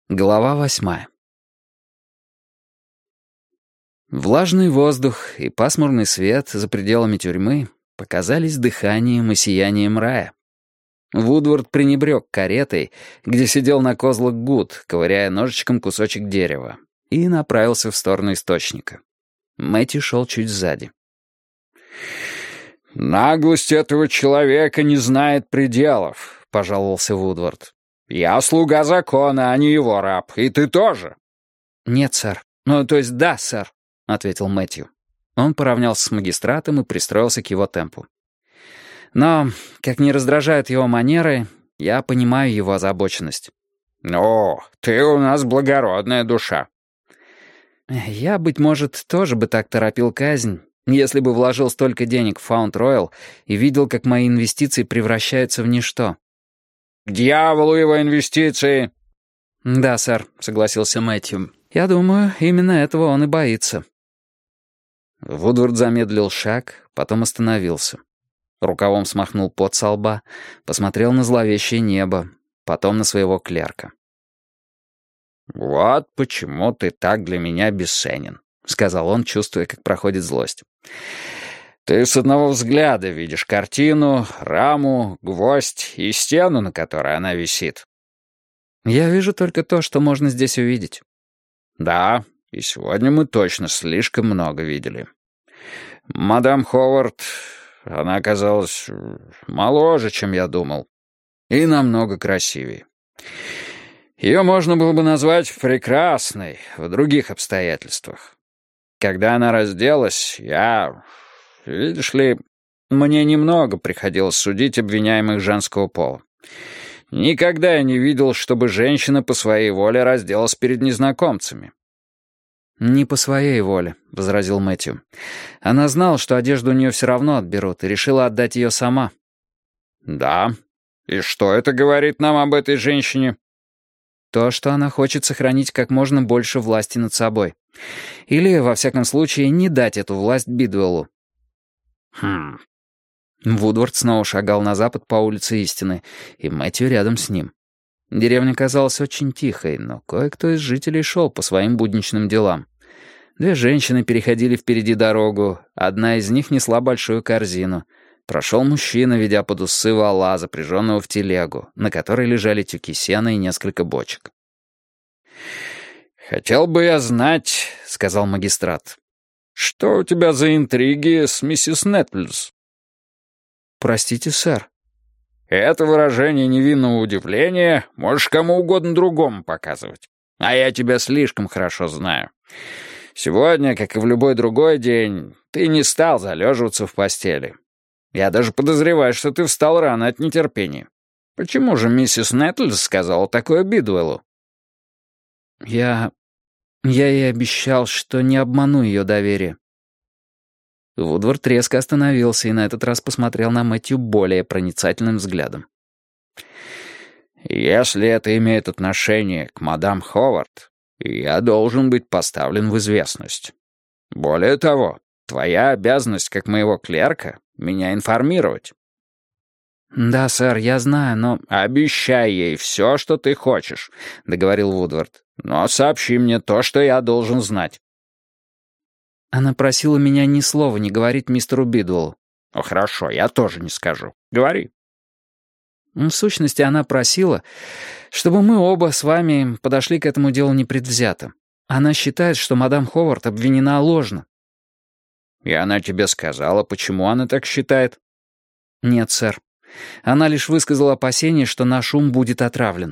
Глава 8. Влажный воздух и пасмурный свет за пределами тюрьмы показались дыханием и сиянием рая. Вудвард пренебрег каретой, где сидел на козлах Гуд, ковыряя ножичком кусочек дерева, и направился в сторону источника. Мэтью шел чуть сзади. «Наглость этого человека не знает пределов», — пожаловался Вудвард. «Я слуга закона, а не его раб, и ты тоже». «Нет, сэр. Ну, то есть да, сэр», — ответил Мэтью. Он поравнялся с магистратом и пристроился к его темпу. «Но, как не раздражают его манеры, я понимаю его озабоченность». «О, ты у нас благородная душа». «Я, быть может, тоже бы так торопил казнь, если бы вложил столько денег в Фаунд-Ройл и видел, как мои инвестиции превращаются в ничто». «К дьяволу его инвестиции!» «Да, сэр», — согласился Мэтью. «Я думаю, именно этого он и боится». Вудвард замедлил шаг, потом остановился. Рукавом смахнул пот со лба, посмотрел на зловещее небо, потом на своего клерка. «Вот почему ты так для меня бесценен», — сказал он, чувствуя, как проходит злость. «Ты с одного взгляда видишь картину, раму, гвоздь и стену, на которой она висит». «Я вижу только то, что можно здесь увидеть». «Да, и сегодня мы точно слишком много видели. Мадам Ховард, она оказалась моложе, чем я думал, и намного красивее. Ее можно было бы назвать прекрасной в других обстоятельствах. Когда она разделась, видишь ли, мне немного приходилось судить обвиняемых женского пола. Никогда я не видел, чтобы женщина по своей воле разделась перед незнакомцами». «Не по своей воле», — возразил Мэтью. «Она знала, что одежду у нее все равно отберут, и решила отдать ее сама». «Да? И что это говорит нам об этой женщине?» «То, что она хочет сохранить как можно больше власти над собой. Или, во всяком случае, не дать эту власть Бидуэллу». «Хм...» Вудвард снова шагал на запад по улице Истины, и Мэтью рядом с ним. Деревня казалась очень тихой, но кое-кто из жителей шел по своим будничным делам. Две женщины переходили впереди дорогу, одна из них несла большую корзину. Прошел мужчина, ведя под усы вола, запряженного в телегу, на которой лежали тюки сена и несколько бочек. «Хотел бы я знать, — сказал магистрат, — что у тебя за интриги с миссис Нетльс?» «Простите, сэр». «Это выражение невинного удивления можешь кому угодно другому показывать. А я тебя слишком хорошо знаю. Сегодня, как и в любой другой день, ты не стал залеживаться в постели. Я даже подозреваю, что ты встал рано от нетерпения. Почему же миссис Нетльс сказала такое Бидуэллу?» Я ей обещал, что не обману ее доверие». Вудвард резко остановился и на этот раз посмотрел на Мэтью более проницательным взглядом. «Если это имеет отношение к мадам Ховард, я должен быть поставлен в известность. Более того, твоя обязанность как моего клерка — меня информировать». «Да, сэр, я знаю, но...» «Обещай ей все, что ты хочешь», — договорил Вудвард. «Но сообщи мне то, что я должен знать». Она просила меня ни слова не говорить мистеру Бидуэллу. «Ну хорошо, я тоже не скажу. Говори». В сущности, она просила, чтобы мы оба с вами подошли к этому делу непредвзято. Она считает, что мадам Ховард обвинена ложно». «И она тебе сказала, почему она так считает?» «Нет, сэр. Она лишь высказала опасение, что наш ум будет отравлен».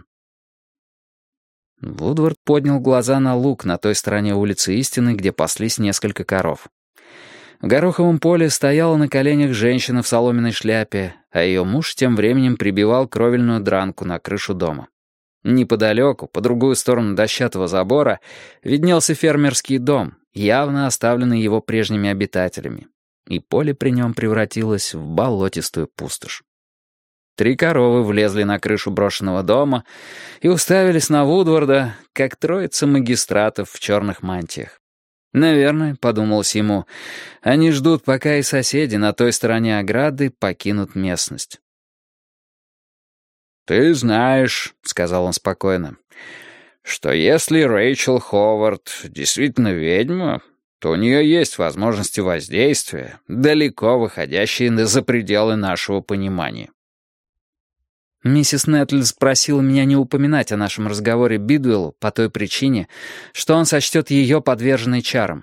Вудвард поднял глаза на луг на той стороне улицы Истины, где паслись несколько коров. В гороховом поле стояла на коленях женщина в соломенной шляпе, а ее муж тем временем прибивал кровельную дранку на крышу дома. Неподалеку, по другую сторону дощатого забора, виднелся фермерский дом, явно оставленный его прежними обитателями, и поле при нем превратилось в болотистую пустошь. 3 коровы влезли на крышу брошенного дома и уставились на Вудварда, как троица магистратов в черных мантиях. «Наверное, — подумалось ему, — они ждут, пока и соседи на той стороне ограды покинут местность». «Ты знаешь, — сказал он спокойно, что если Рэйчел Ховард действительно ведьма, то у нее есть возможности воздействия, далеко выходящие за пределы нашего понимания. Миссис Нетлс просила меня не упоминать о нашем разговоре Бидуэллу по той причине, что он сочтет ее подверженной чарам.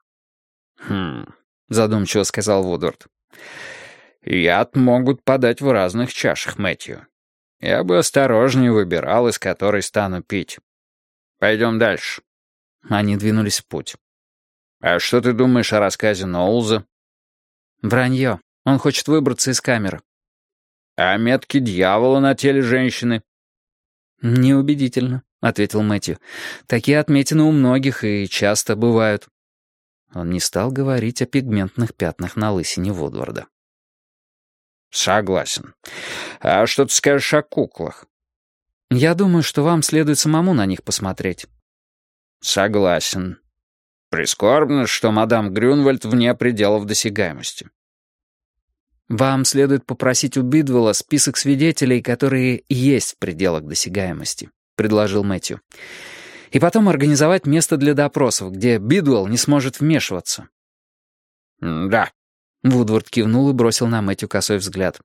Задумчиво сказал Вудвард. «Яд могут подать в разных чашах, Мэтью. Я бы осторожнее выбирал, из которой стану пить. Пойдем дальше». Они двинулись в путь. «А что ты думаешь о рассказе Ноулза?» «Вранье. Он хочет выбраться из камеры». «А метки дьявола на теле женщины?» «Неубедительно», — ответил Мэтью. «Такие отметины у многих и часто бывают». Он не стал говорить о пигментных пятнах на лысине Вудварда. «Согласен. А что ты скажешь о куклах?» «Я думаю, что вам следует самому на них посмотреть». «Согласен. Прискорбно, что мадам Грюнвальд вне пределов досягаемости». «Вам следует попросить у Бидвелла список свидетелей, которые есть в пределах досягаемости», — предложил Мэтью. «И потом организовать место для допросов, где Бидвелл не сможет вмешиваться». «Да». Вудвард кивнул и бросил на Мэтью косой взгляд.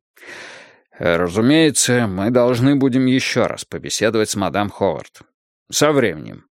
«Разумеется, мы должны будем еще раз побеседовать с мадам Ховард. Со временем.